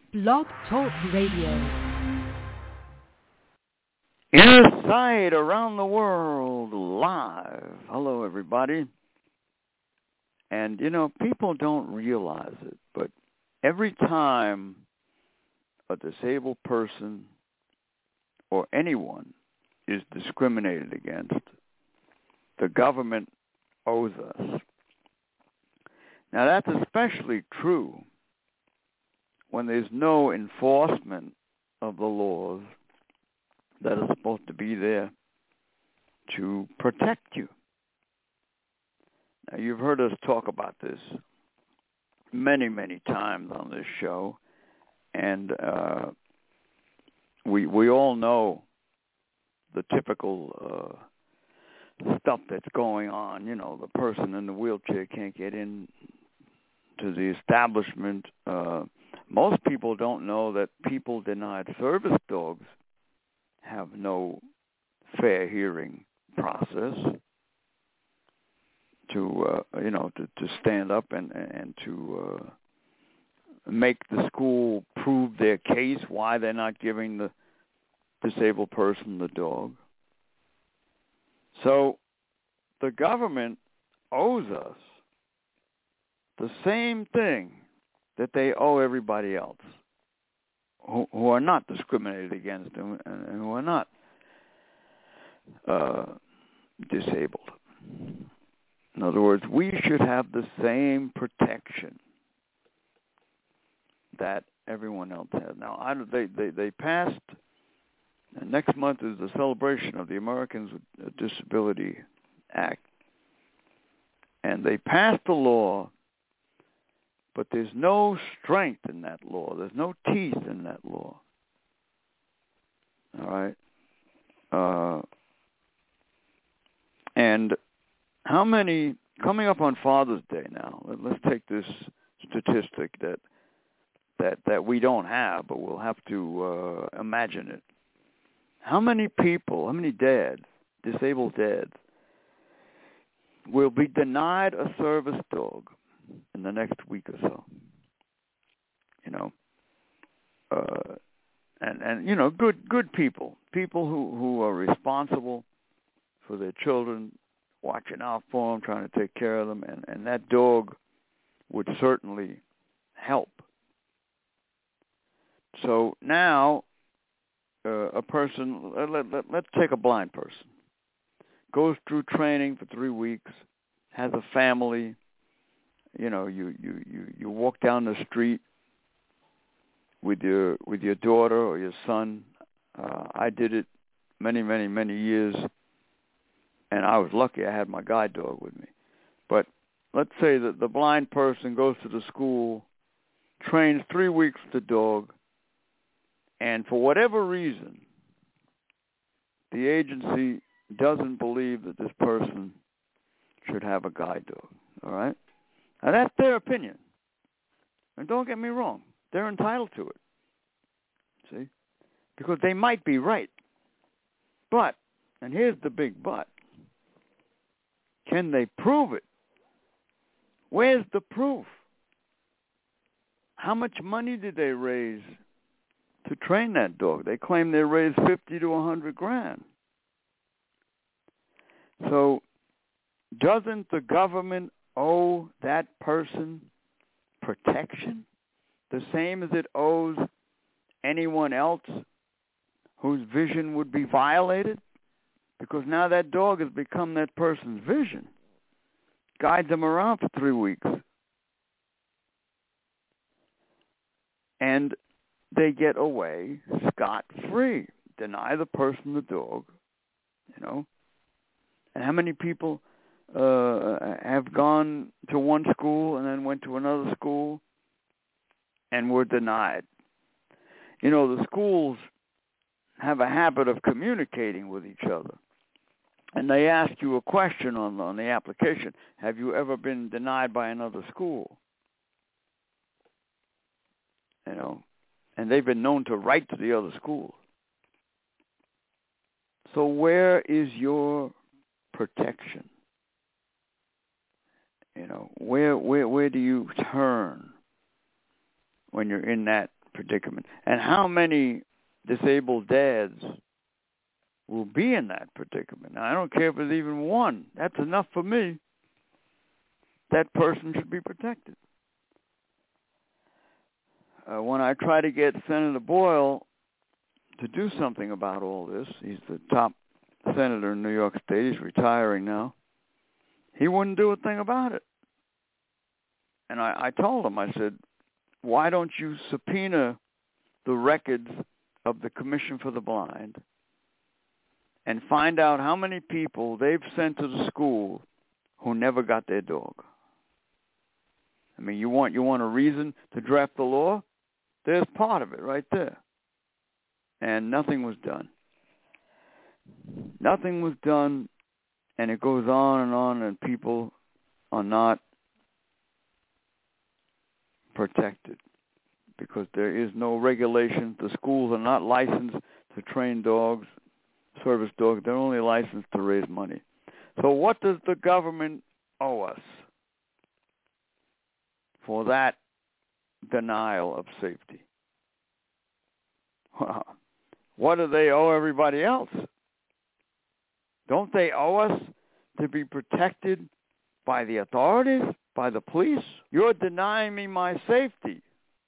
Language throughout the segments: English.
Blog Talk Radio. Inner Sight around the world live. Hello, everybody. And, people don't realize it, but every time a disabled person or anyone is discriminated against, the government owes us. Now, that's especially true when there's no enforcement of the laws that are supposed to be there to protect you. Now, you've heard us talk about this many, many times on this show, and we all know the typical stuff that's going on. The person in the wheelchair can't get in to the establishment. Most people don't know that people denied service dogs have no fair hearing process to stand up and to make the school prove their case why they're not giving the disabled person the dog. So the government owes us the same thing that they owe everybody else who are not discriminated against and who are not disabled. In other words, we should have the same protection that everyone else has. Now, they passed, and next month is the celebration of the Americans with Disability Act, and they passed a law, but there's no strength in that law. There's no teeth in that law. All right? And how many, coming up on Father's Day now, let's take this statistic that we don't have, but we'll have to imagine it. How many people, how many dads, disabled dads, will be denied a service dog in the next week or so? Good people who are responsible for their children, watching out for them, trying to take care of them, and that dog would certainly help. So now, a person, let's take a blind person, goes through training for 3 weeks, has a family. You walk down the street with your daughter or your son. I did it many, many, many years, and I was lucky I had my guide dog with me. But let's say that the blind person goes to the school, trains 3 weeks with the dog, and for whatever reason, the agency doesn't believe that this person should have a guide dog. All right? Now, that's their opinion. And don't get me wrong. They're entitled to it. See? Because they might be right. But, and here's the big but, can they prove it? Where's the proof? How much money did they raise to train that dog? They claim they raised $50,000 to $100,000. So, doesn't the government owe that person protection the same as it owes anyone else whose vision would be violated? Because now that dog has become that person's vision, guides them around for 3 weeks, and they get away scot-free. Deny the person the dog, And how many people have gone to one school and then went to another school and were denied? The schools have a habit of communicating with each other. And they ask you a question on the application. Have you ever been denied by another school? And they've been known to write to the other schools. So where is your protection? Where do you turn when you're in that predicament. And how many disabled dads will be in that predicament? Now, I don't care if it's even one. That's enough for me. That person should be protected. When I try to get Senator Boyle to do something about all this, he's the top senator in New York State. He's retiring now. He wouldn't do a thing about it. And I told him, I said, why don't you subpoena the records of the Commission for the Blind and find out how many people they've sent to the school who never got their dog? I mean, you want a reason to draft the law? There's part of it right there. And nothing was done. Nothing was done, and it goes on, and people are not protected because there is no regulation. The schools are not licensed to train dogs, service dogs. They're only licensed to raise money. So what does the government owe us for that denial of safety? What do they owe everybody else? Don't they owe us to be protected by the authorities, by the police? You're denying me my safety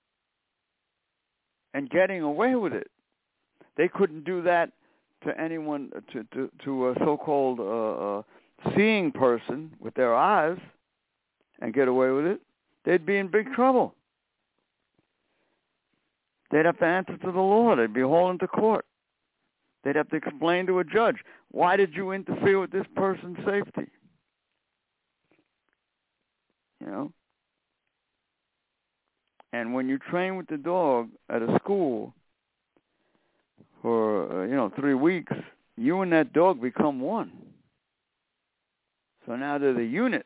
and getting away with it. They couldn't do that to anyone, to a so-called seeing person with their eyes and get away with it. They'd be in big trouble. They'd have to answer to the law. They'd be hauled into court. They'd have to explain to a judge, why did you interfere with this person's safety? You know? And when you train with the dog at a school for, 3 weeks, you and that dog become one. So now they're the unit.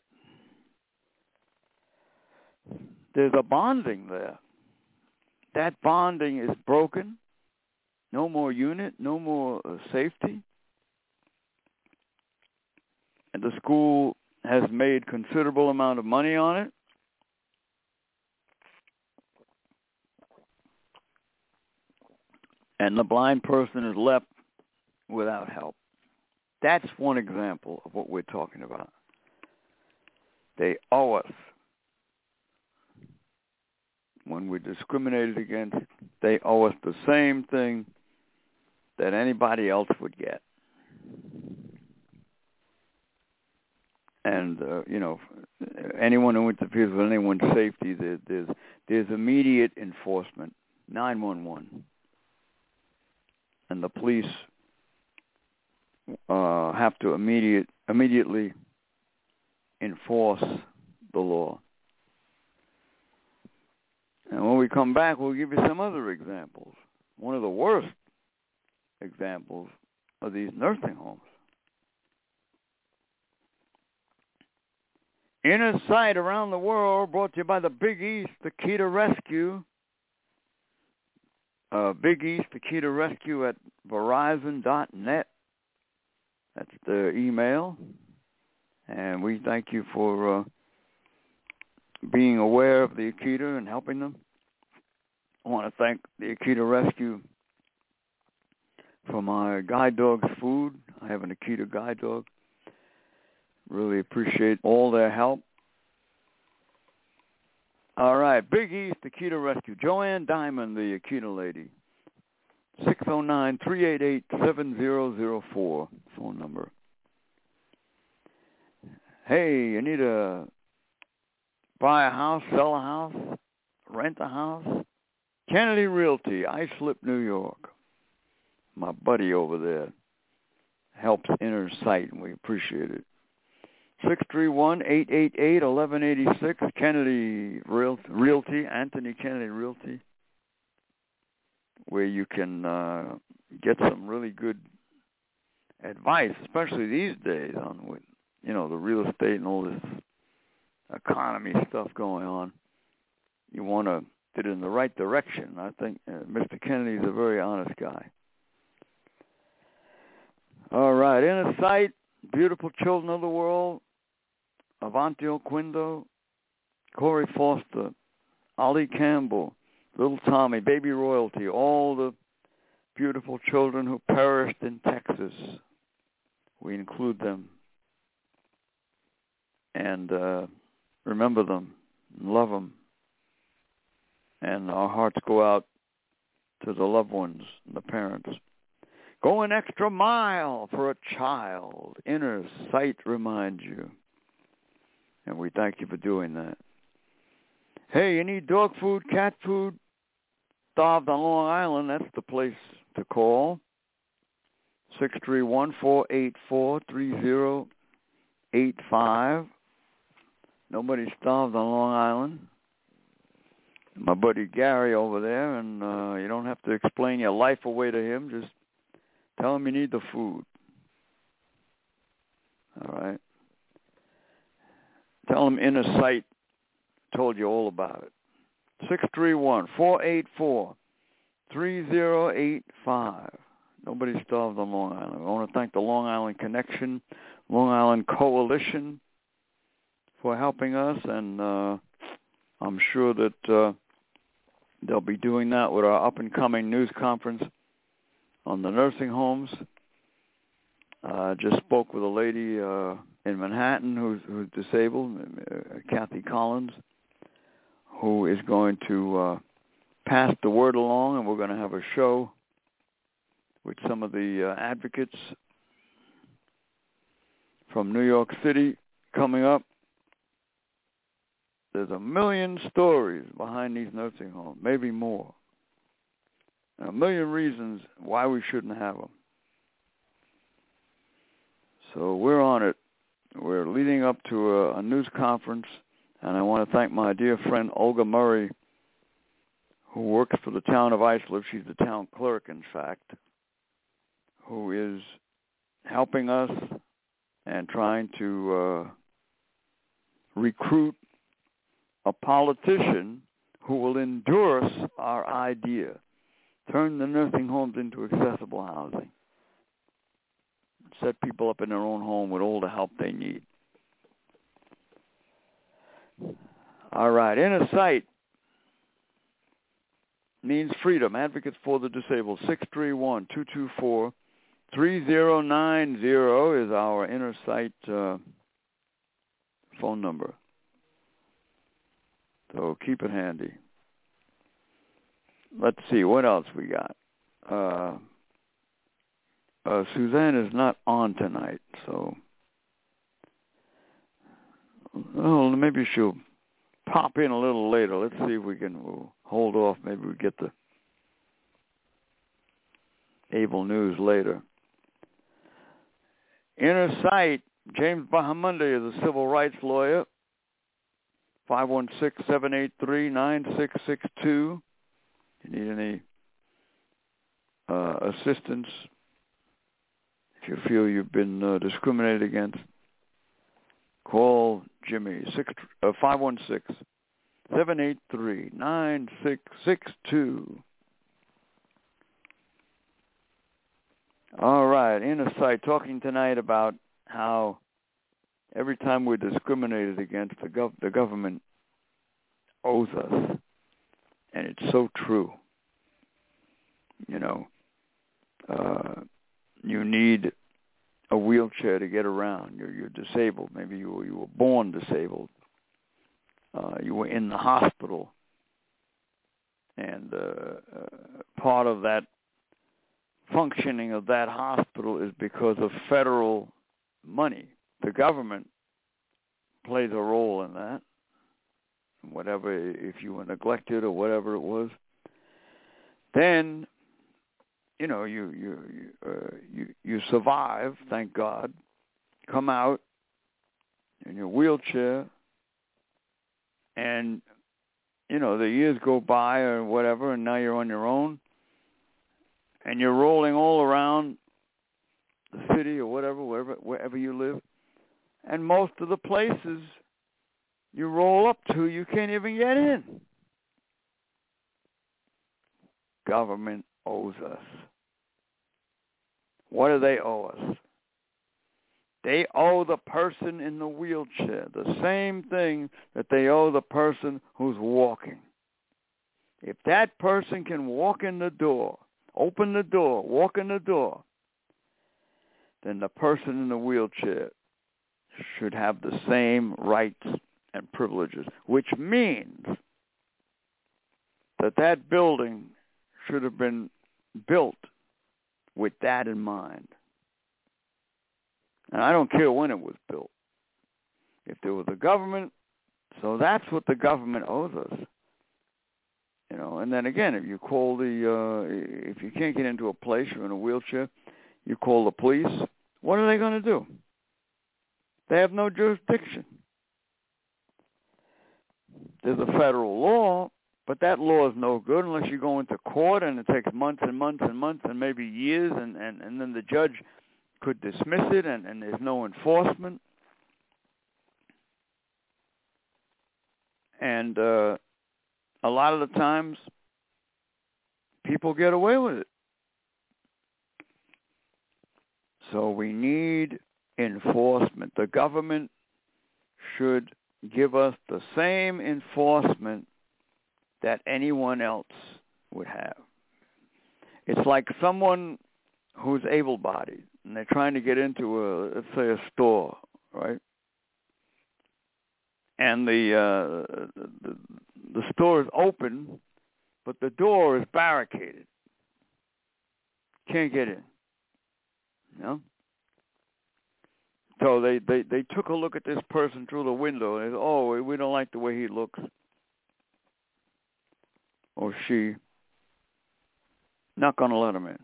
There's a bonding there. That bonding is broken. No more unit, no more safety. And the school has made considerable amount of money on it. And the blind person is left without help. That's one example of what we're talking about. They owe us. When we're discriminated against, they owe us the same thing that anybody else would get. And, anyone who interferes with anyone's safety, there's immediate enforcement, 911. And the police have to immediately enforce the law. And when we come back, we'll give you some other examples. One of the worst examples of these nursing homes. Inner Sight Around the World, brought to you by the Big East, the Key to Rescue. Big East, the Key to Rescue at Verizon.net. That's the email. And we thank you for being aware of the Akita and helping them. I want to thank the Akita Rescue for my guide dog's food. I have an Akita guide dog. Really appreciate all their help. All right, Big East Akita Rescue. Joanne Diamond, the Akita lady. 609-388-7004, phone number. Hey, you need to buy a house, sell a house, rent a house? Kennedy Realty, Islip, New York. My buddy over there helps Inner Sight, and we appreciate it. 631-888-1186, Kennedy Realty, Anthony Kennedy Realty, where you can get some really good advice, especially these days on the real estate and all this economy stuff going on. You want to get it in the right direction. I think Mr. Kennedy is a very honest guy. All right, Inner Sight, Beautiful Children of the World, Avante Oquindo, Corey Foster, Ali Campbell, little Tommy, baby royalty, all the beautiful children who perished in Texas. We include them and remember them, and love them, and our hearts go out to the loved ones, and the parents. Go an extra mile for a child. Inner sight reminds you. And we thank you for doing that. Hey, you need dog food, cat food? Starved on Long Island, that's the place to call. 631-484-3085. Nobody's starved on Long Island. My buddy Gary over there, and you don't have to explain your life away to him. Just tell him you need the food. All right? Tell him Inner Sight told you all about it. 631-484-3085. Nobody's starved on Long Island. I want to thank the Long Island Connection, Long Island Coalition for helping us, and I'm sure that they'll be doing that with our up-and-coming news conference on the nursing homes. Just spoke with a lady in Manhattan who's disabled, Kathy Collins, who is going to pass the word along, and we're going to have a show with some of the advocates from New York City coming up. There's a million stories behind these nursing homes, maybe more. And a million reasons why we shouldn't have them. So we're on it. We're leading up to a news conference, and I want to thank my dear friend Olga Murray, who works for the town of Islip. She's the town clerk, in fact, who is helping us and trying to recruit a politician who will endorse our idea, turn the nursing homes into accessible housing, set people up in their own home with all the help they need. All right, Inner Sight means freedom. Advocates for the Disabled. 631-224-3090 is our Inner Sight phone number. So keep it handy. Let's see, what else we got? Suzanne is not on tonight, so maybe she'll pop in a little later. Let's see if we'll hold off. Maybe we get the Able News later. Inner Sight, James Bahamundi is a civil rights lawyer. 516-783-9662. You need any assistance if you feel you've been discriminated against, call Jimmy, 516-783-9662. All right, Inner Sight, talking tonight about how every time we're discriminated against, the government owes us. And it's so true. You know, you need a wheelchair to get around. You're disabled. Maybe you were born disabled. You were in the hospital. And part of that functioning of that hospital is because of federal money. The government plays a role in that. Whatever, if you were neglected or whatever it was, then you know you survive. Thank God. Come out in your wheelchair, and you know the years go by or whatever, and now you're on your own, and you're rolling all around the city or whatever, wherever you live. And most of the places you roll up to, you can't even get in. Government owes us. What do they owe us? They owe the person in the wheelchair the same thing that they owe the person who's walking. If that person can walk in the door, open the door, walk in the door, then the person in the wheelchair should have the same rights and privileges, which means that that building should have been built with that in mind. And I don't care when it was built. If there was a government, so that's what the government owes us. You know, and then again, if you call if you can't get into a place, you're in a wheelchair, you call the police, what are they going to do? They have no jurisdiction. There's a federal law, but that law is no good unless you go into court, and it takes months and months and months and maybe years, and then the judge could dismiss it, and there's no enforcement. And a lot of the times, people get away with it. So we need enforcement. The government should give us the same enforcement that anyone else would have. It's like someone who's able-bodied, and they're trying to get into let's say a store, right? And the store is open, but the door is barricaded. Can't get in. You know? So they took a look at this person through the window, and they said, oh, we don't like the way he looks. Or she. Not going to let him in.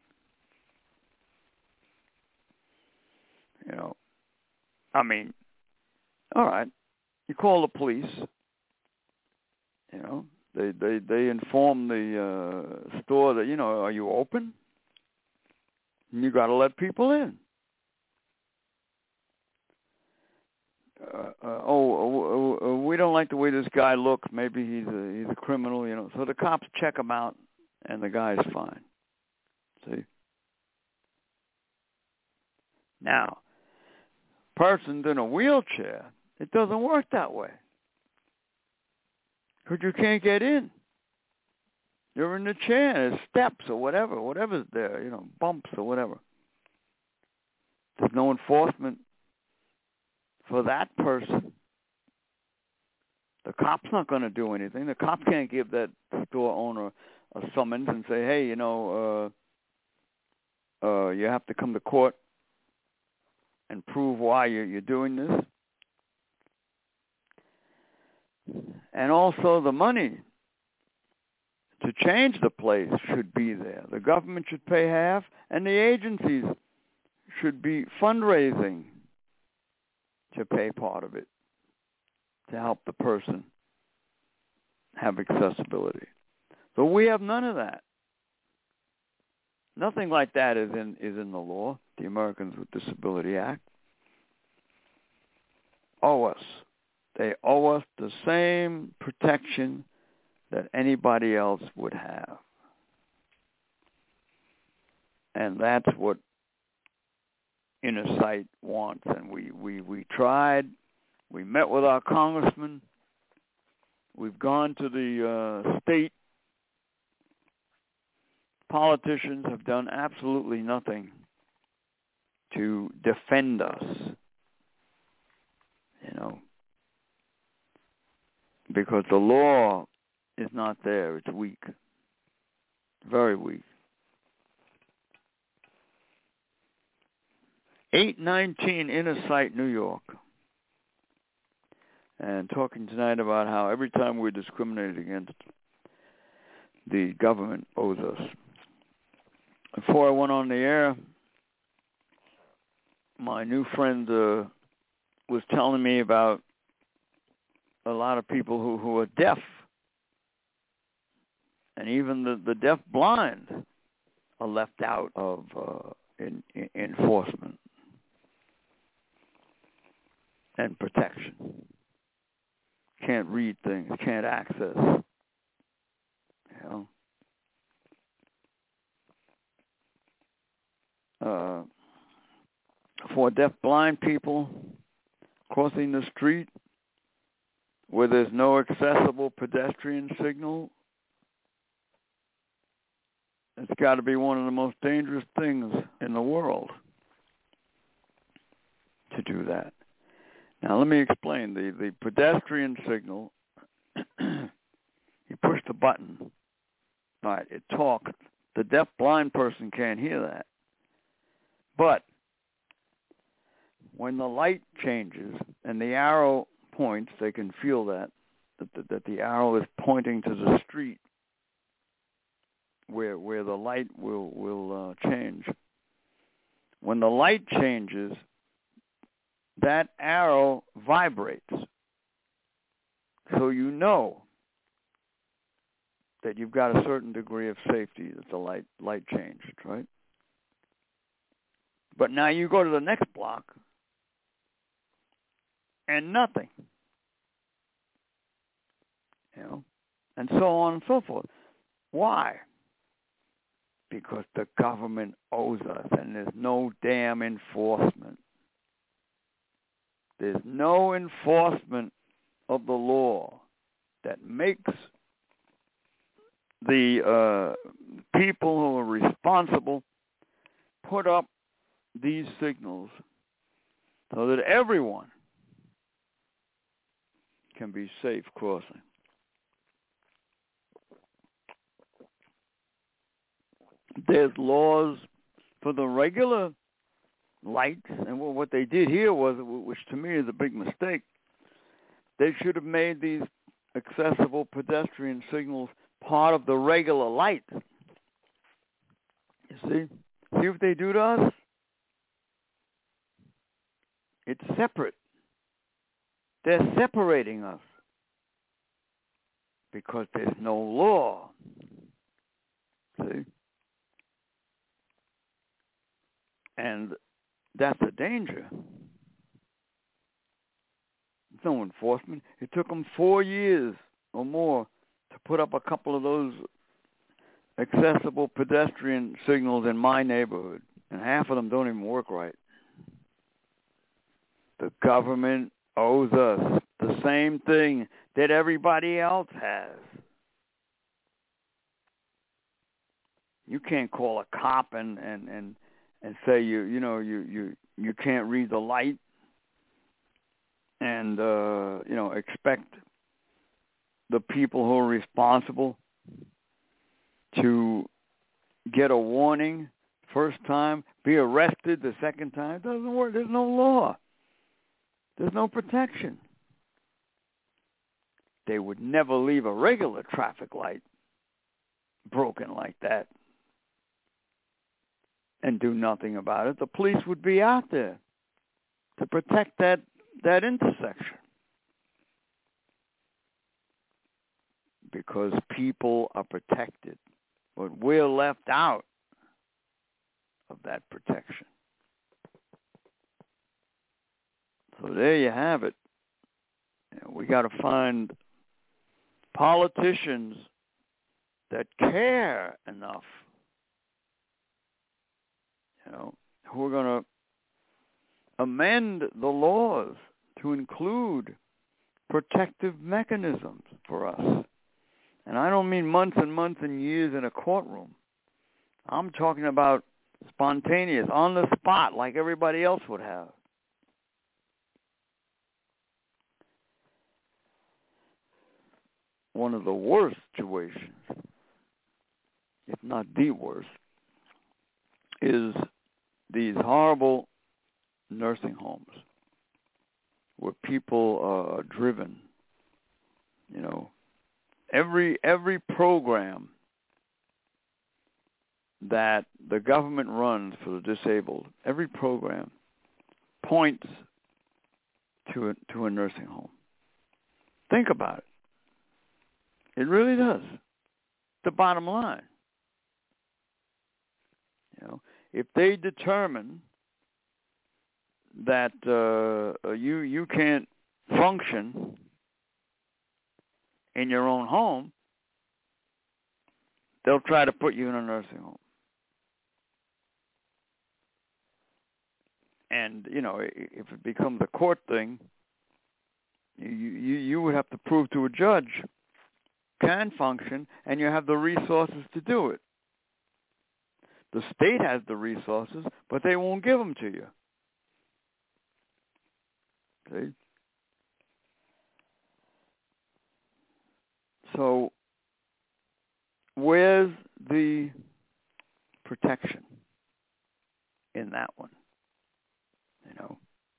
You know, I mean, all right. You call the police. You know, they inform the store that, you know, are you open? And you got to let people in. We don't like the way this guy looks. Maybe he's a criminal, you know. So the cops check him out, and the guy's fine. See? Now, person's in a wheelchair, it doesn't work that way. Because you can't get in. You're in the chair, there's steps or whatever's there, you know, bumps or whatever. There's no enforcement for that person. The cop's not going to do anything. The cop can't give that store owner a summons and say, hey, you know, you have to come to court and prove why you're doing this. And also the money to change the place should be there. The government should pay half, and the agencies should be fundraising to pay part of it to help the person have accessibility. So we have none of that. Nothing like that is in the law, the Americans with Disability Act. Owe us. They owe us the same protection that anybody else would have. And that's what Inner Sight wants. And we tried. We met with our congressman. We've gone to the state. Politicians have done absolutely nothing to defend us, you know, because the law is not there. It's weak, very weak. 819 Inner Sight, New York. And talking tonight about how every time we're discriminated against, the government owes us. Before I went on the air, my new friend was telling me about a lot of people who are deaf, and even the deaf blind are left out of in enforcement and protection. Can't read things, can't access, you know. For deaf-blind people crossing the street where there's no accessible pedestrian signal, It's got to be one of the most dangerous things in the world to do that. Now, let me explain. The pedestrian signal, you push the button. All right, it talks. The deaf blind person can't hear that. But when the light changes and the arrow points, they can feel that the arrow is pointing to the street where the light will change. When the light changes, that arrow vibrates. So you know that you've got a certain degree of safety that the light changed, right? But now you go to the next block and nothing. You know, and so on and so forth. Why? Because the government owes us, and there's no damn enforcement. There's no enforcement of the law that makes the people who are responsible put up these signals so that everyone can be safe crossing. There's laws for the regular lights, and what they did here was, which to me is a big mistake, they should have made these accessible pedestrian signals part of the regular light. You see what they do to us? It's separate. They're separating us because there's no law. See? And that's a danger. There's no enforcement. It took them 4 years or more to put up a couple of those accessible pedestrian signals in my neighborhood, and half of them don't even work right. The government owes us the same thing that everybody else has. You can't call a cop and say you can't read the light and expect the people who are responsible to get a warning first time, be arrested the second time. It doesn't work. There's no law. There's no protection. They would never leave a regular traffic light broken like that and do nothing about it. The police would be out there to protect that intersection. Because people are protected. But we're left out of that protection. So there you have it. We got to find politicians that care enough, who are going to amend the laws to include protective mechanisms for us. And I don't mean months and months and years in a courtroom. I'm talking about spontaneous, on the spot, like everybody else would have. One of the worst situations, if not the worst, is these horrible nursing homes where people are driven. Every program that the government runs for the disabled, every program points to a nursing home. Think about it. It really does. The bottom line. If they determine that you can't function in your own home, they'll try to put you in a nursing home. And, if it becomes a court thing, you would have to prove to a judge can function, and you have the resources to do it. The state has the resources, but they won't give them to you. See? So, where's the protection in that one? You know,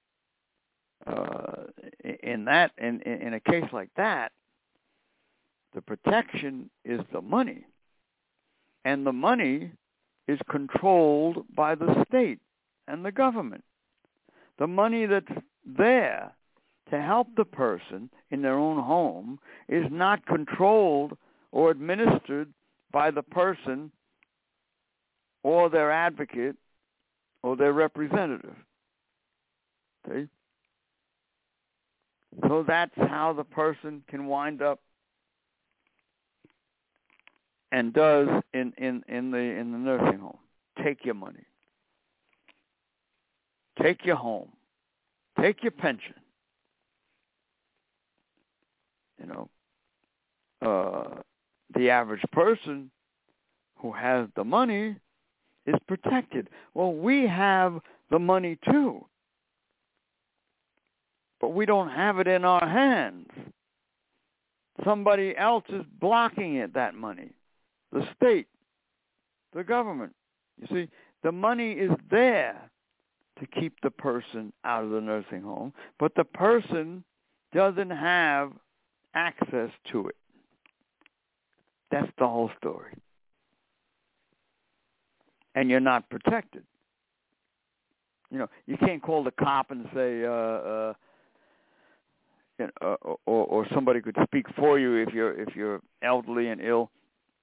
in a case like that, the protection is the money, and the money is controlled by the state and the government. The money that's there to help the person in their own home is not controlled or administered by the person or their advocate or their representative. See? So that's how the person can wind up and does in the nursing home. Take your money. Take your home. Take your pension. You know, the average person who has the money is protected. Well, we have the money too, but we don't have it in our hands. Somebody else is blocking it, that money. The state, the government. You see, the money is there to keep the person out of the nursing home, but the person doesn't have access to it. That's the whole story. And you're not protected. You know, you can't call the cop and say, or somebody could speak for you if you're elderly and ill.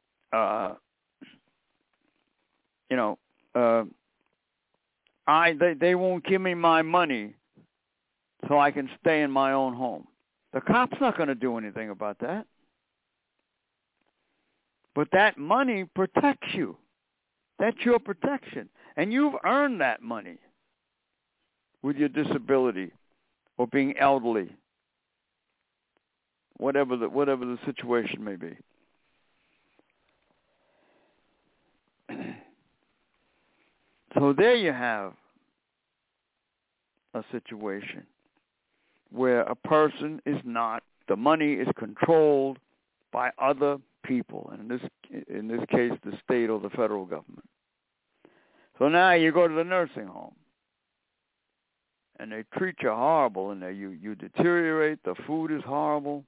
They won't give me my money so I can stay in my own home. The cop's not going to do anything about that. But that money protects you. That's your protection. And you've earned that money with your disability or being elderly, whatever the situation may be. So there you have a situation where a person is not, the money is controlled by other people, and in this case, the state or the federal government. So now you go to the nursing home, and they treat you horrible, and you deteriorate. The food is horrible.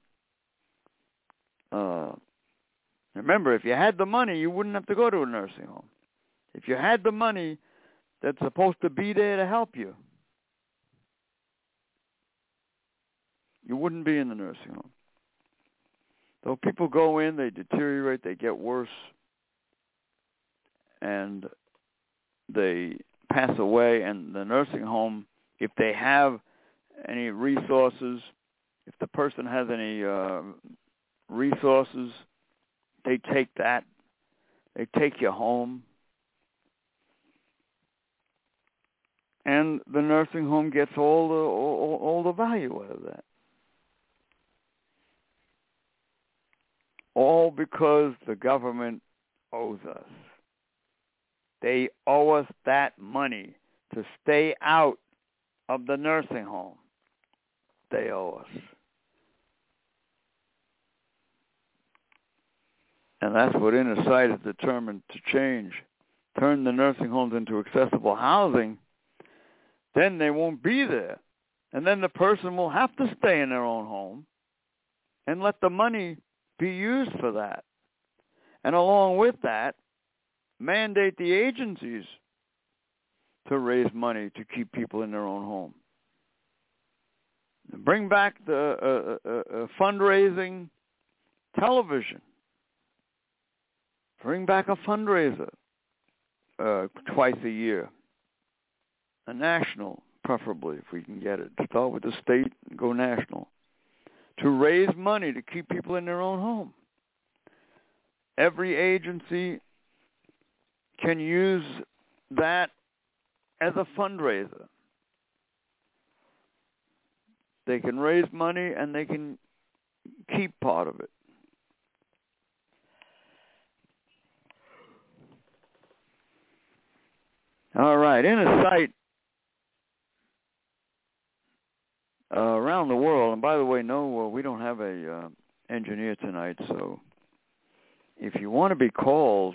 Remember, if you had the money, you wouldn't have to go to a nursing home. If you had the money that's supposed to be there to help you, you wouldn't be in the nursing home. So people go in, they deteriorate, they get worse, and they pass away. And the nursing home, if they have any resources, if the person has any resources, they take that. They take you home. And the nursing home gets all the value out of that. All because the government owes us. They owe us that money to stay out of the nursing home. They owe us. And that's what Inner Sight is determined to change. Turn the nursing homes into accessible housing. Then they won't be there. And then the person will have to stay in their own home and let the money be used for that. And along with that, mandate the agencies to raise money to keep people in their own home. Bring back the fundraising television. Bring back a fundraiser twice a year. A national, preferably, if we can get it. Start with the state and go national. To raise money to keep people in their own home. Every agency can use that as a fundraiser. They can raise money and they can keep part of it. All right, Inner Sight around the world. And by the way, no, we don't have a engineer tonight, so if you want to be called,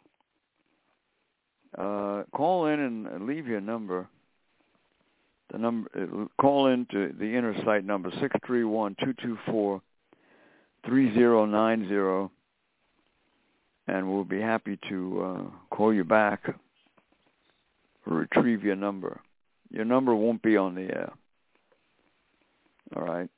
call in and leave your number. The number, call in to the Inner Sight number, 631-224-3090, and we'll be happy to call you back or retrieve your number. Your number won't be on the air. All right.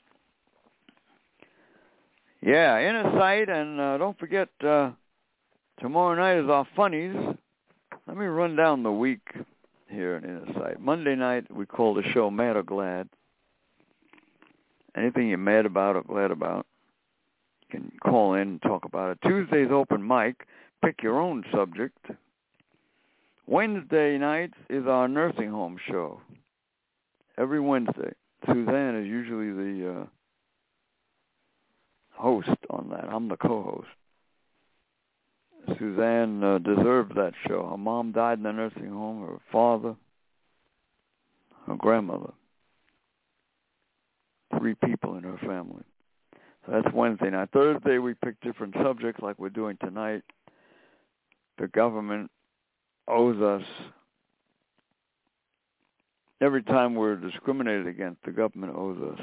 Yeah, Inner Sight, and don't forget, tomorrow night is our funnies. Let me run down the week here in Inner Sight. Monday night, we call the show Mad or Glad. Anything you're mad about or glad about, you can call in and talk about it. Tuesday's open mic. Pick your own subject. Wednesday night is our nursing home show. Every Wednesday. Suzanne is usually the host on that. I'm the co-host. Suzanne deserved that show. Her mom died in the nursing home, her father, her grandmother. 3 people in her family. So that's Wednesday night. Thursday, we pick different subjects like we're doing tonight. The government owes us. Every time we're discriminated against, the government owes us.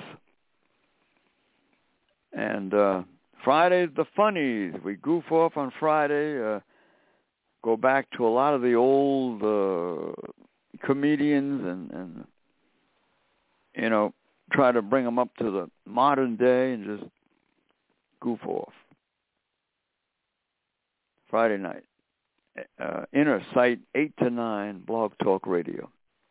And Friday's the funnies. We goof off on Friday, go back to a lot of the old comedians and you know, try to bring them up to the modern day and just goof off. Friday night. Inner Sight, 8 to 9, Blog Talk Radio.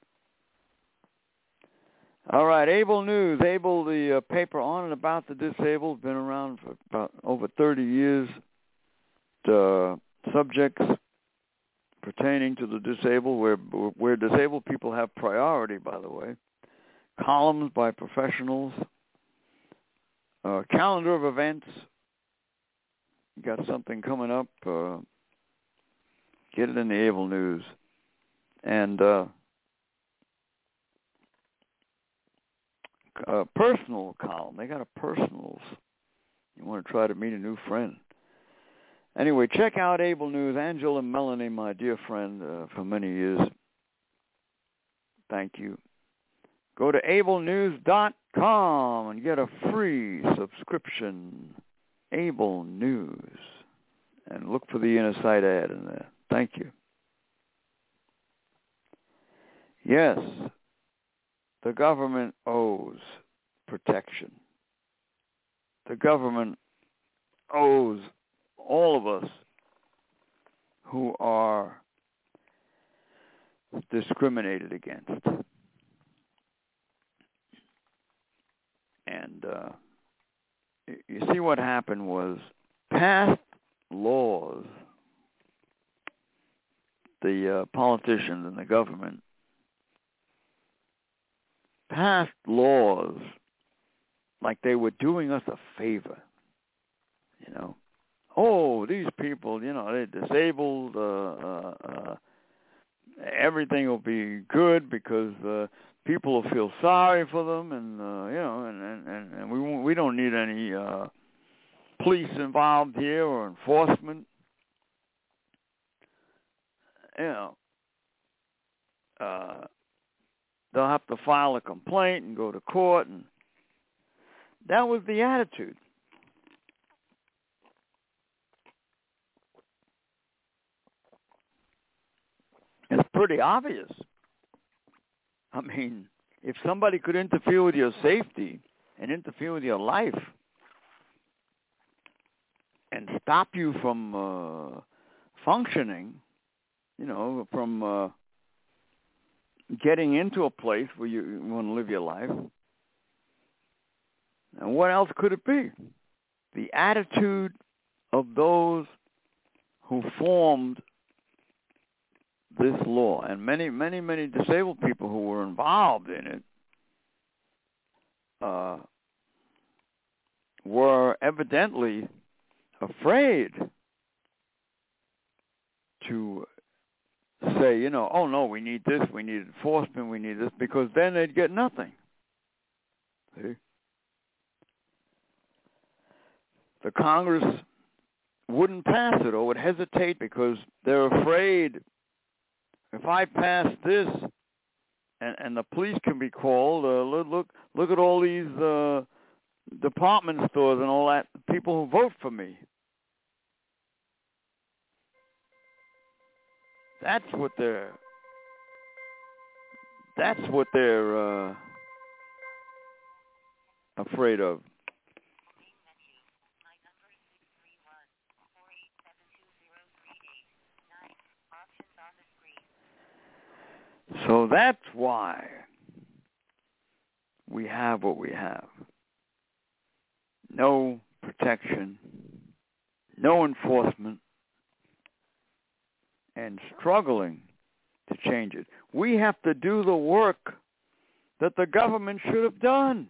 All right, Able News. Able, the paper on and about the disabled, been around for about over 30 years. The subjects pertaining to the disabled, where disabled people have priority, by the way. Columns by professionals. Calendar of events. You got something coming up. Get it in the Able News. And personal column. They got a personals. You want to try to meet a new friend. Anyway, check out Able News. Angela and Melanie, my dear friend for many years. Thank you. Go to ablenews.com and get a free subscription. Able News. And look for the Inner Sight ad in there. Thank you. Yes, the government owes protection. The government owes all of us who are discriminated against. And you see what happened was past laws, the politicians and the government passed laws like they were doing us a favor, you know. Oh, these people, you know, they're disabled. Everything will be good because people will feel sorry for them, and you know, and we don't need any police involved here or enforcement. You know, they'll have to file a complaint and go to court, and that was the attitude. It's pretty obvious. I mean, if somebody could interfere with your safety and interfere with your life and stop you from functioning, you know, from getting into a place where you want to live your life, and what else could it be? The attitude of those who formed this law, and many, many, many disabled people who were involved in it were evidently afraid to say, you know, oh no, we need this, we need enforcement, we need this, because then they'd get nothing. See? The Congress wouldn't pass it or would hesitate because they're afraid if I pass this and the police can be called, look at all these department stores and all that, people who vote for me. That's what they're afraid of. So that's why we have what we have. No protection, no enforcement, and struggling to change it. We have to do the work that the government should have done.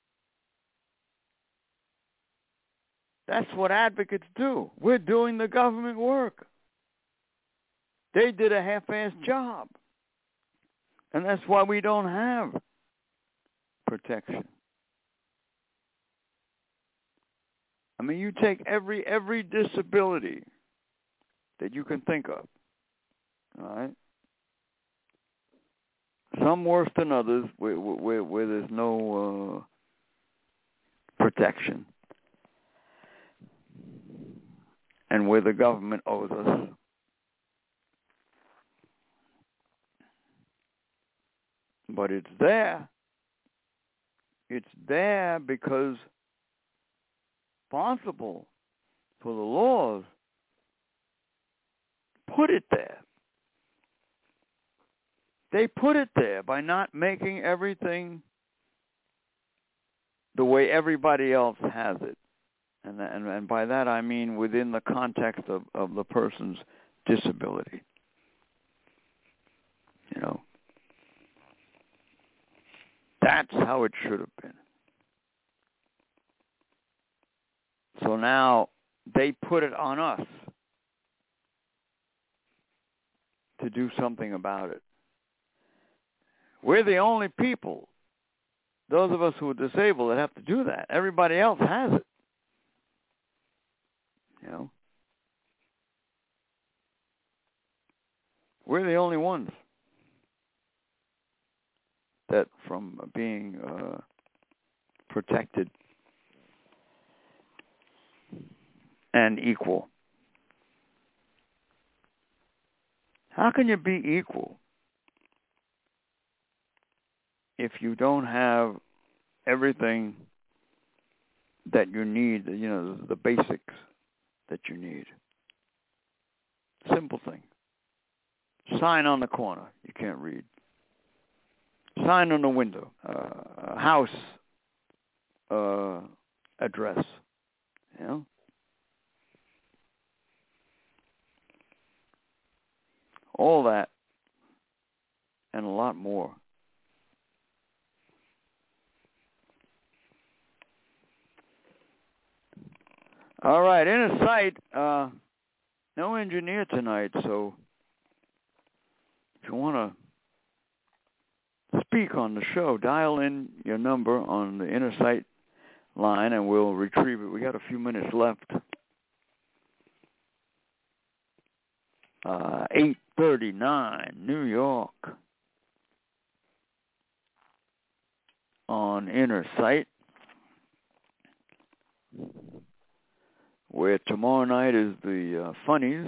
That's what advocates do. We're doing the government work. They did a half-assed job. And that's why we don't have protection. I mean, you take every disability that you can think of, all right? Some worse than others, where there's no protection, and where the government owes us. But it's there. It's there because responsible for the laws put it there. They put it there by not making everything the way everybody else has it. And by that I mean within the context of the person's disability. You know. That's how it should have been. So now they put it on us to do something about it. We're the only people, those of us who are disabled, that have to do that. Everybody else has it. You know? We're the only ones that from being protected and equal. How can you be equal if you don't have everything that you need, you know, the basics that you need? Simple thing. Sign on the corner, you can't read. Sign on the window, house address, you know? All that and a lot more. All right, Inner Sight, no engineer tonight, so if you want to speak on the show, dial in your number on the Inner Sight line and we'll retrieve it. We got a few minutes left. 8:39, New York, on Inner Sight, where tomorrow night is the Funnies,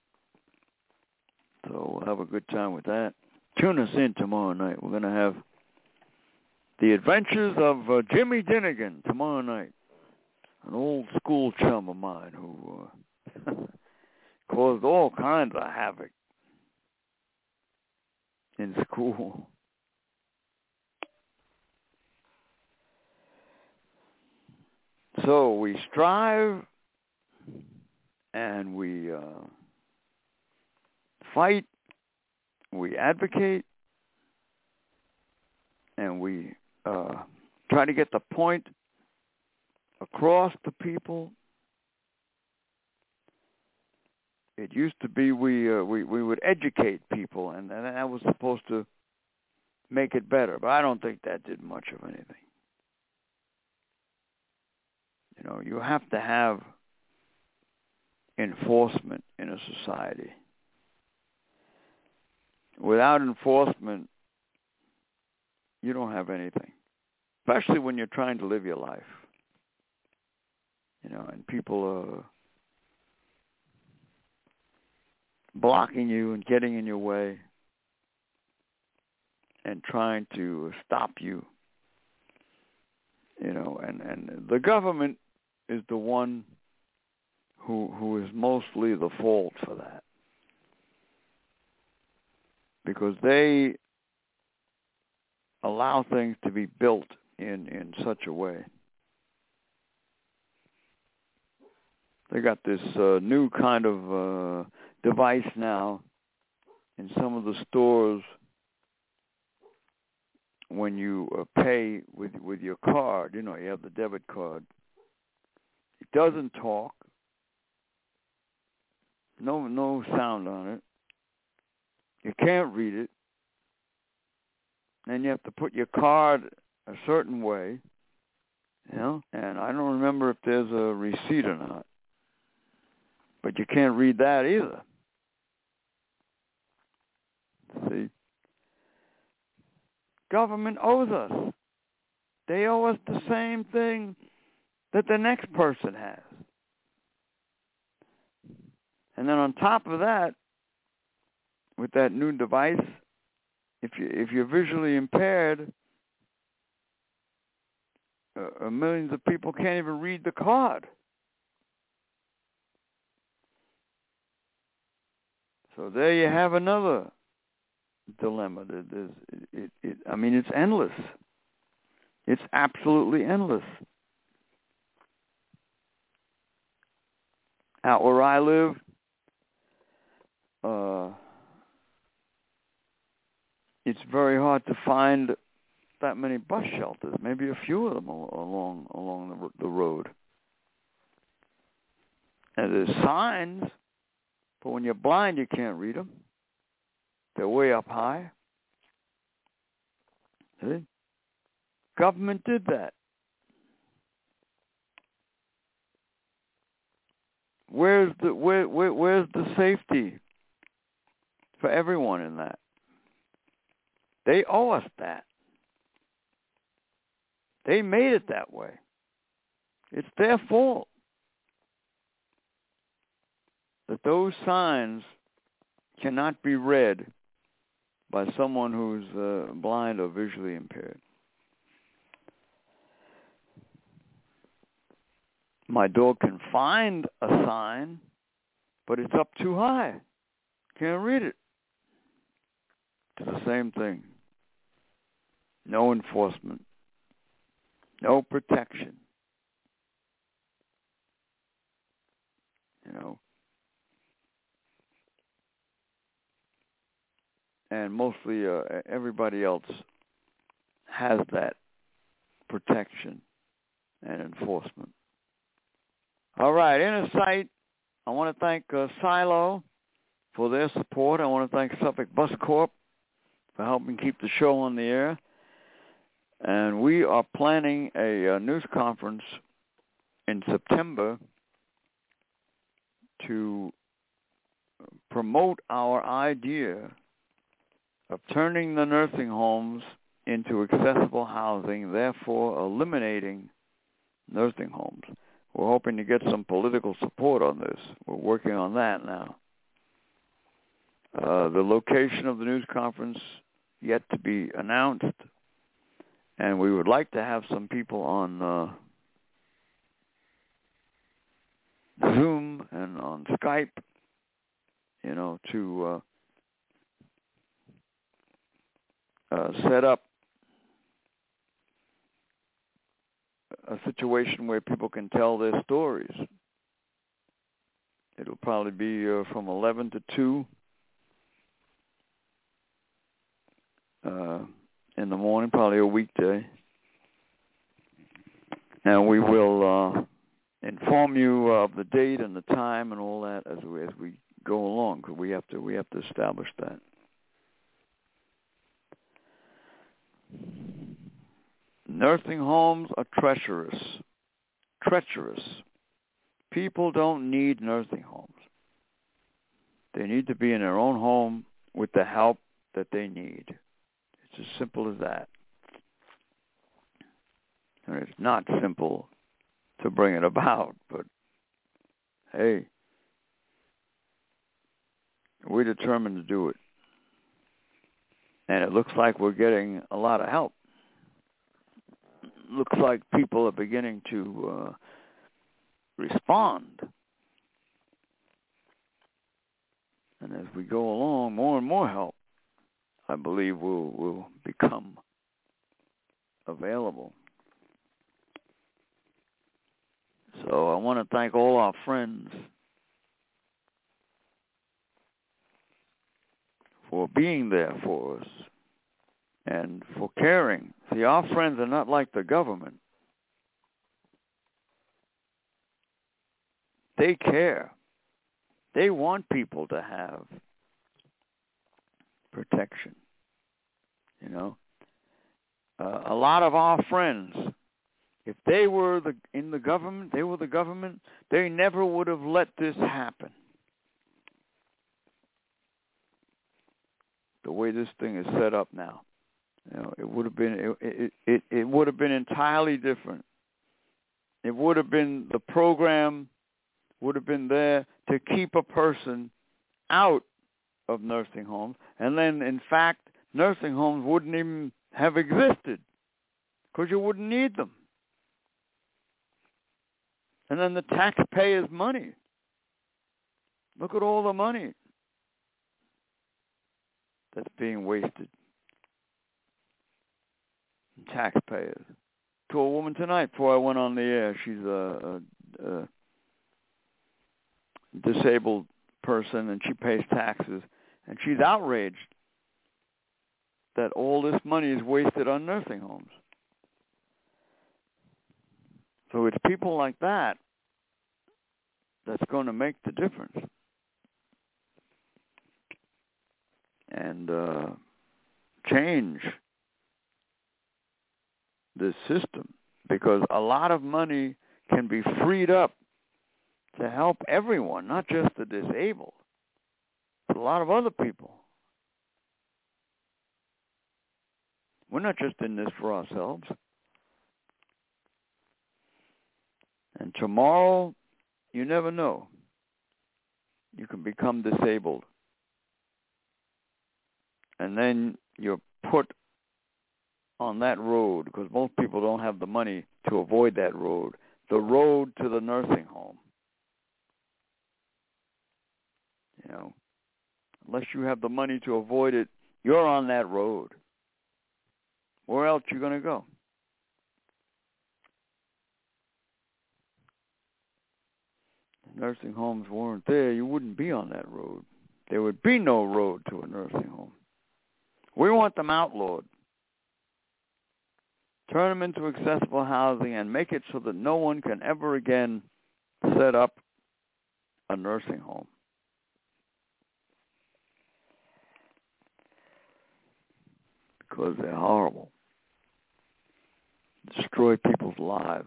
so we'll have a good time with that. Tune us in tomorrow night. We're going to have the adventures of Jimmy Dinnigan tomorrow night, an old school chum of mine who caused all kinds of havoc in school. So we strive and we fight, we advocate, and we try to get the point across to people. It used to be we would educate people, and that was supposed to make it better. But I don't think that did much of anything. You know, you have to have enforcement in a society. Without enforcement, you don't have anything, especially when you're trying to live your life. You know, and people are blocking you and getting in your way and trying to stop you. You know, and the government is the one who is mostly the fault for that. Because they allow things to be built in such a way. They got this new kind of device now in some of the stores when you pay with your card. You know, you have the debit card. It doesn't talk. No sound on it. You can't read it. And you have to put your card a certain way, you know. And I don't remember if there's a receipt or not. But you can't read that either. See? Government owes us. They owe us the same thing that the next person has. And then on top of that, with that new device, if you're visually impaired, millions of people can't even read the card. So there you have another dilemma. I mean, it's endless. It's absolutely endless. Out where I live, it's very hard to find that many bus shelters. Maybe a few of them along the road. And there's signs, but when you're blind, you can't read them. They're way up high. See? Government did that. Where's the safety for everyone in that? They owe us that. They made it that way. It's their fault that those signs cannot be read by someone who's blind or visually impaired. My dog can find a sign, but it's up too high. Can't read it. It's the same thing. No enforcement. No protection. You know. And mostly everybody else has that protection and enforcement. All right, Inner Sight, I want to thank Silo for their support. I want to thank Suffolk Bus Corp for helping keep the show on the air. And we are planning a news conference in September to promote our idea of turning the nursing homes into accessible housing, therefore eliminating nursing homes. We're hoping to get some political support on this. We're working on that now. The location of the news conference yet to be announced, and we would like to have some people on Zoom and on Skype, you know, to set up a situation where people can tell their stories. It'll probably be from 11 to 2 in the morning, probably a weekday. And we will inform you of the date and the time and all that as we go along, because we have to establish that. Nursing homes are treacherous. Treacherous. People don't need nursing homes. They need to be in their own home with the help that they need. It's as simple as that. And it's not simple to bring it about, but hey, we're determined to do it. And it looks like we're getting a lot of help. Looks like people are beginning to respond. And as we go along, more and more help, I believe, will become available. So I want to thank all our friends for being there for us and for caring. See, our friends are not like the government. They care. They want people to have protection. You know, a lot of our friends, if they were in the government, they never would have let this happen. The way this thing is set up now, you know, it would have been it would have been entirely different. It would have been, the program would have been there to keep a person out of nursing homes, and then in fact nursing homes wouldn't even have existed because you wouldn't need them. And then the taxpayers' money. Look at all the money that's being wasted. Taxpayers. To a woman tonight before I went on the air, she's a disabled person and she pays taxes, and she's outraged that all this money is wasted on nursing homes. So it's people like that that's going to make the difference. And change this system, because a lot of money can be freed up to help everyone, not just the disabled, but a lot of other people. We're not just in this for ourselves. And tomorrow, you never know. You can become disabled. And then you're put on that road, because most people don't have the money to avoid that road, the road to the nursing home. You know, unless you have the money to avoid it, you're on that road. Where else are you going to go? If nursing homes weren't there, you wouldn't be on that road. There would be no road to a nursing home. We want them outlawed. Turn them into accessible housing and make it so that no one can ever again set up a nursing home. Because they're horrible. Destroy people's lives.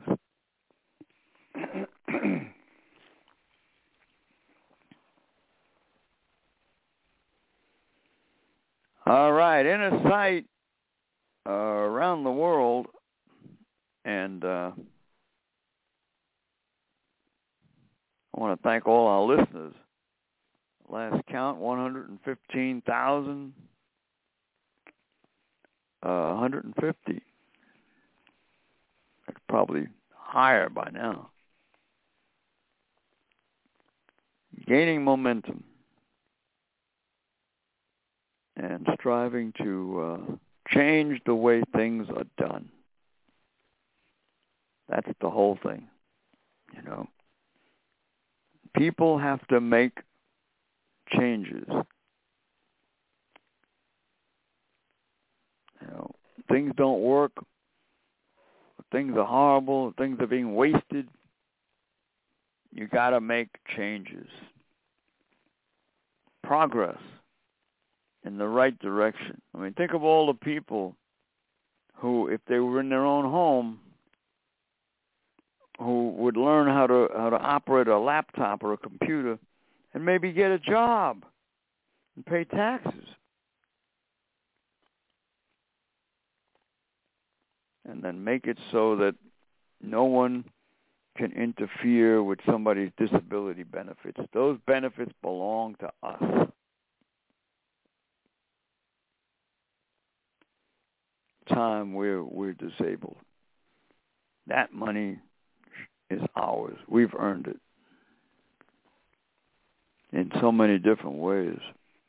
All right, Inner Sight around the world, and I want to thank all our listeners. Last count, 115,000. 150. It's probably higher by now. Gaining momentum and striving to change the way things are done. That's the whole thing, you know. People have to make changes. You know, things don't work. Things are horrible. Things are being wasted. You got to make changes. progress in the right direction. I mean, think of all the people who, if they were in their own home, who would learn how to operate a laptop or a computer and maybe get a job and pay taxes. And then make it so that no one can interfere with somebody's disability benefits. Those benefits belong to us. Time we're disabled. That money is ours. We've earned it in so many different ways.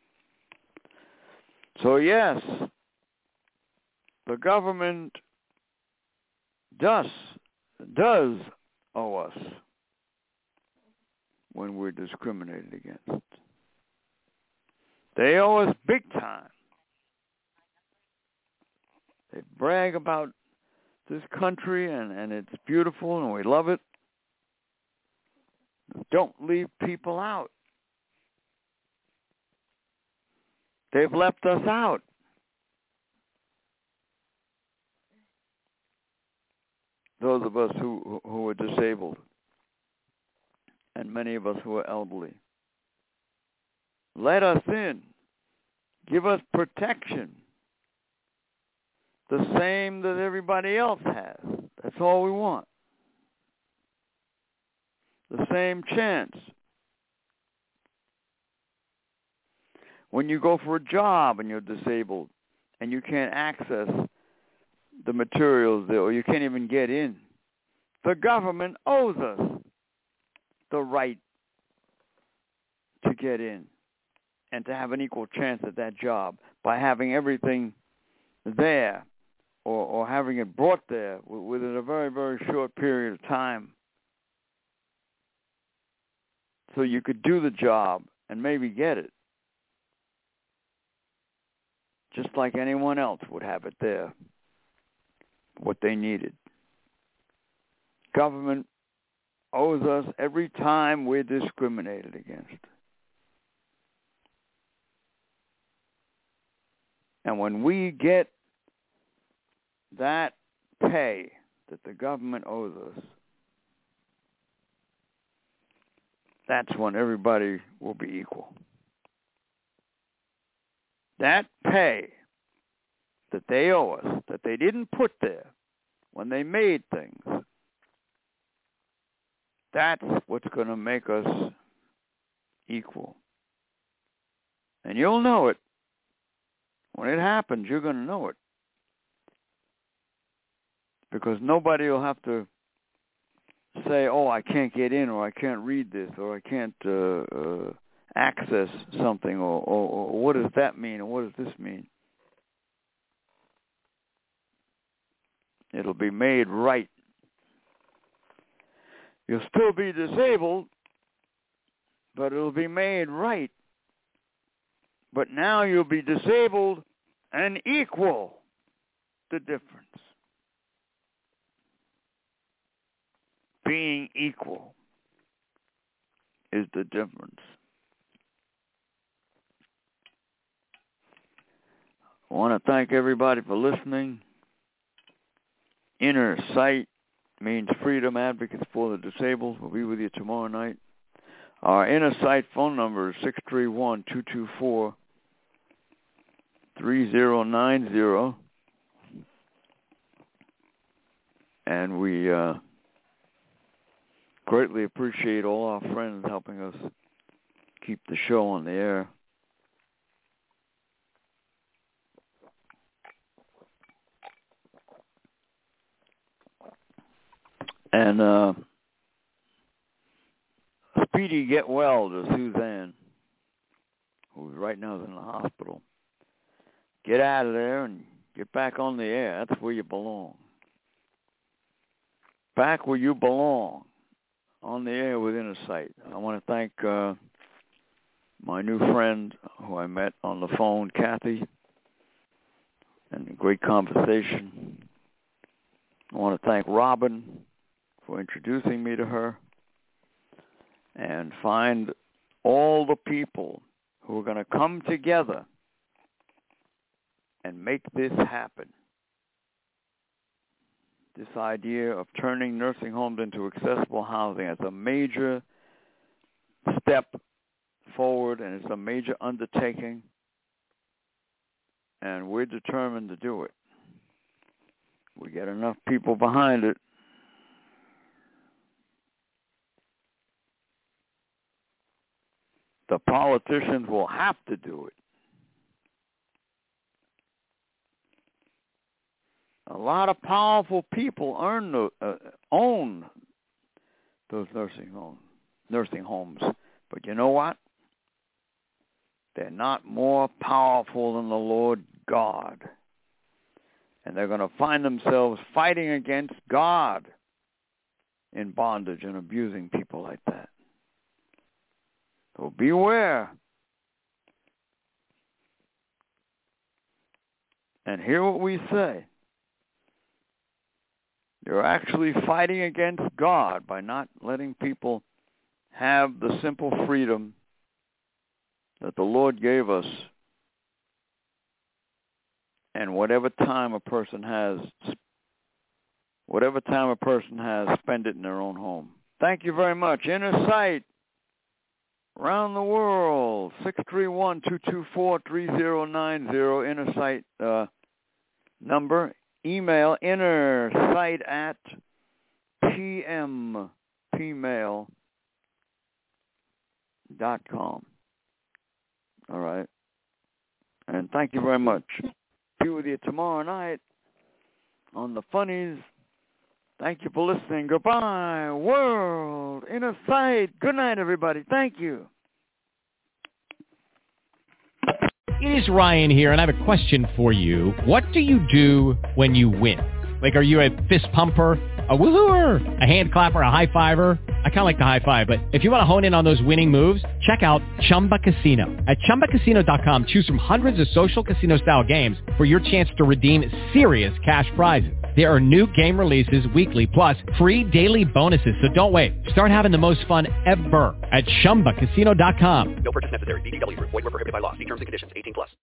So yes, the government does owe us when we're discriminated against. They owe us big time. They brag about this country and it's beautiful and we love it. Don't leave people out. They've left us out. Those of us who are disabled, and many of us who are elderly. Let us in. Give us protection. The same that everybody else has. That's all we want. The same chance. When you go for a job and you're disabled and you can't access the materials there, or you can't even get in, the government owes us the right to get in and to have an equal chance at that job by having everything there or having it brought there within a very, very short period of time so you could do the job and maybe get it just like anyone else would have it there, what they needed. Government owes us every time we're discriminated against. And when we get that pay that the government owes us, that's when everybody will be equal. That pay that they owe us, that they didn't put there when they made things, that's what's going to make us equal. And you'll know it. When it happens, you're going to know it. Because nobody will have to say, oh, I can't get in, or I can't read this, or I can't access something, or what does that mean, or what does this mean? It'll be made right. You'll still be disabled, but it'll be made right. But now you'll be disabled and equal. The difference. Being equal is the difference. I want to thank everybody for listening. Inner Sight means Freedom Advocates for the Disabled. We'll be with you tomorrow night. Our Inner Sight phone number is 631-224-3090. And we greatly appreciate all our friends helping us keep the show on the air. And speedy get well to Suzanne, who right now is in the hospital. Get out of there and get back on the air. That's where you belong. Back where you belong, on the air with Inner Sight. I want to thank my new friend who I met on the phone, Kathy, and a great conversation. I want to thank Robin for introducing me to her, and find all the people who are going to come together and make this happen. This idea of turning nursing homes into accessible housing is a major step forward, and it's a major undertaking, and we're determined to do it. We get enough people behind it. The politicians will have to do it. A lot of powerful people own those nursing homes. But you know what? They're not more powerful than the Lord God. And they're going to find themselves fighting against God in bondage and abusing people like that. So beware. And hear what we say. You're actually fighting against God by not letting people have the simple freedom that the Lord gave us. And whatever time a person has, spend it in their own home. Thank you very much. Inner Sight, around the world, 631-224-3090, Inner Sight number. Email innersight@pmail.com. All right. And thank you very much. Be with you tomorrow night on the Funnies. Thank you for listening. Goodbye, world. Inner Sight. Good night, everybody. Thank you. It is Ryan here, and I have a question for you. What do you do when you win? Like, are you a fist pumper, a woohooer, a hand clapper, a high fiver? I kind of like the high five, but if you want to hone in on those winning moves, check out Chumba Casino. At ChumbaCasino.com, choose from hundreds of social casino-style games for your chance to redeem serious cash prizes. There are new game releases weekly, plus free daily bonuses, so don't wait. Start having the most fun ever at ChumbaCasino.com. No purchase necessary. VGW Group. Void where prohibited by law. See terms and conditions. 18+.